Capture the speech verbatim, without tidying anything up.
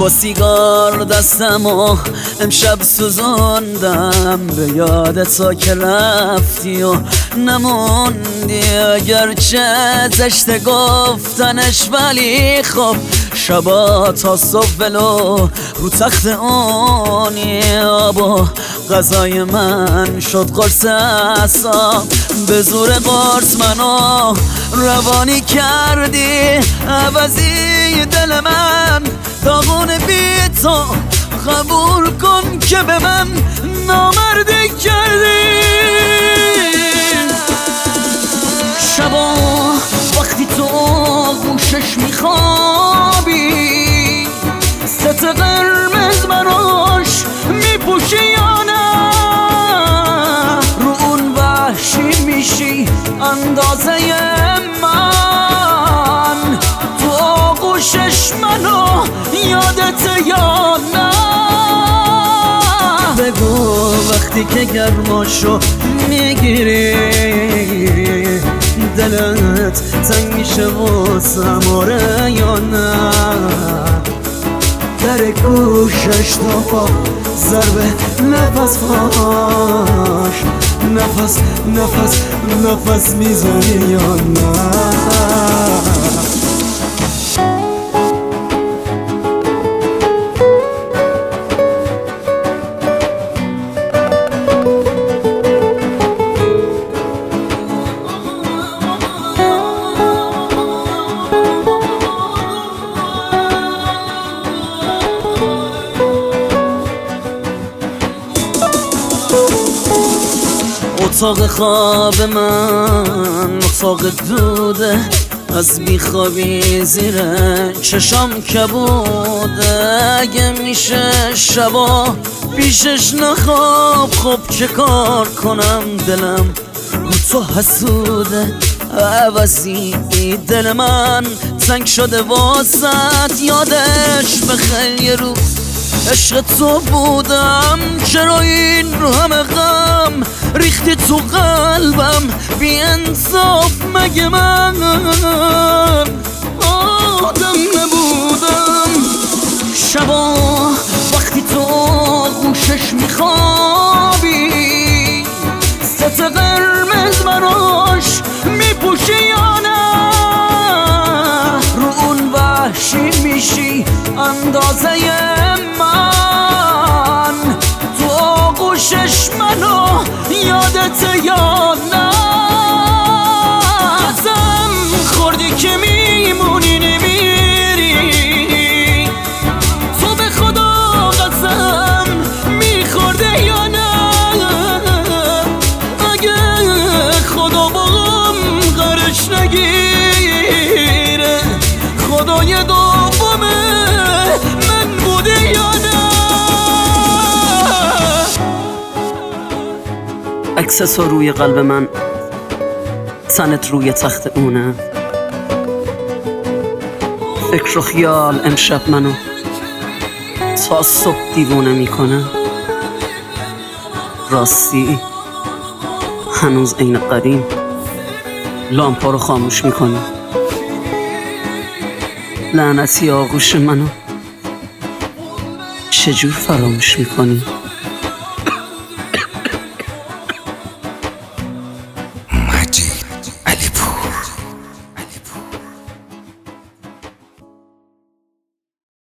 با سیگار دستم و امشب سوزوندم به یادت تا که رفتی و نموندی. اگرچه زشته گفتنش ولی خب شبا تا صبح ولو رو تخت اونی. آب و غذای من شد قرص اعصاب، به زور قرص منو روانی کردی. عوضی دل من داغون بی تو قبول کن که به من نامردی کردی. شبا وقتی تو گوشش میخوابی ست قرمز براش میپوشی یا نه؟ رو اون وحشی میشی اندازه من، تو آغوشش منو یادت یا نه؟ بگو وقتی که گرماشو میگیری دلت تنگ میشه واسم آره یا نه؟ در گوشش تا با ضربه نفس فاش نفس نفس نفس میزنی یا نه؟ اتاق خواب من اتاق دوده، از بیخوابی زیر چشام کبوده. اگه میشه شبا پیشش نخواب، خب چه کار کنم دلم تو حسوده. عوضی دل من تنگ شده واسط، یادش بخیر یه روز عشق تو بودم. چرا این رو همه غم ریختی تو قلبم؟ بی انصاف مگه من آدم نبودم؟ شبا وقتی تو گوشش میخوابی ست قرمز براش میپوشی یا نه؟ رو اون وحشی میشی اندازه من، تو آغوشش منو یادت یا نه؟ قسم خوردی که میمونی نمیری، تو به خدا قسم میخورده یا نه؟ اگه خدا باهم غرش نگیره، خدای دومه من بوده یا نه؟ عکس تو روی قلب من، تنت روی تخت اونه. فکر و خیال امشب منو تا صبح دیوونه میکنه. راستی هنوز عین قدیم لامپا رو خاموش میکنی. لعنتی آغوش منو چجور فراموش میکنی؟